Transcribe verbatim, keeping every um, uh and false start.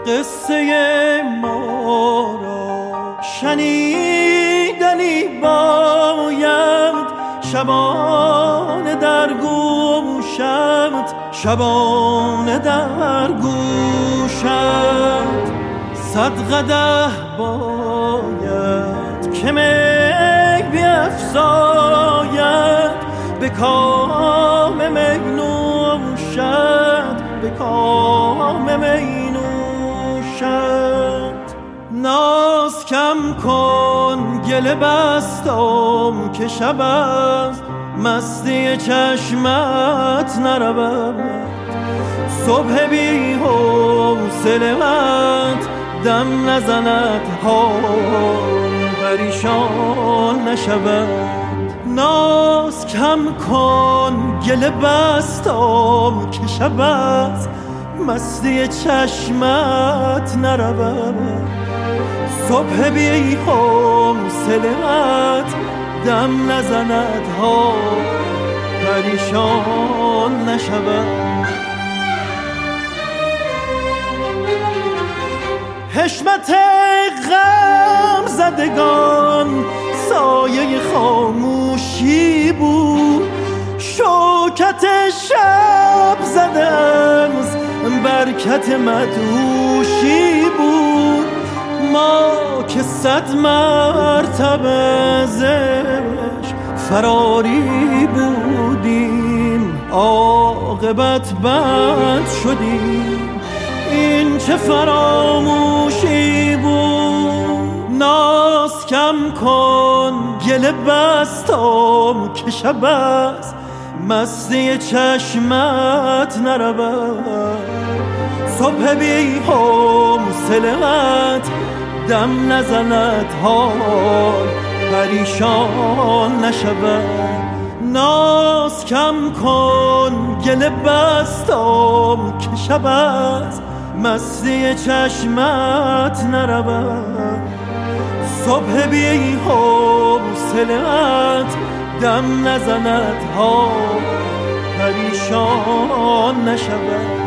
قصه ما را شنیدنی باید، شبانه در گوشت، شبانه در گوشت. صد قدح باید که می بیفزاید، به کام می نوشد، به کام می نوشد. ناز کم کن گله بستم که شب از مستی چشمت نرود، صبح بی حوصله‌ات دم نزند حال پریشان نشود. ناز کم کن گله بستم که شب از مستی چشمت نرود، صبح بی حوصله‌ات دم نزند ها پریشان نشود. حشمت غم زدگان سایه خاموشی بود، شوکت شب زده از برکت مدهوشی بود. ما که صد مرتبه زش فراری بودیم، عاقبت بد شدیم، این چه فراموشی بود. ناز کم کن گله بستم که شب از مستی چشمت نرود، صبح بی حوصله‌ات دم نزند حال پریشان نشود. ناز کم کن گله بستم که شب از مستی چشمت نرود، صبح بی حوصله‌ات دم نزند حال پریشان نشود.